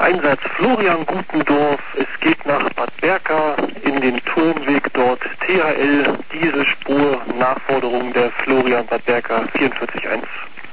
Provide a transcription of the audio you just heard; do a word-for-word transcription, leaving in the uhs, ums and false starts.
Einsatz Florian Gutendorf, es geht nach Bad Berka in den Turmweg dort, T H L, diese Spur, Nachforderung der Florian Bad Berka vierundvierzig eins.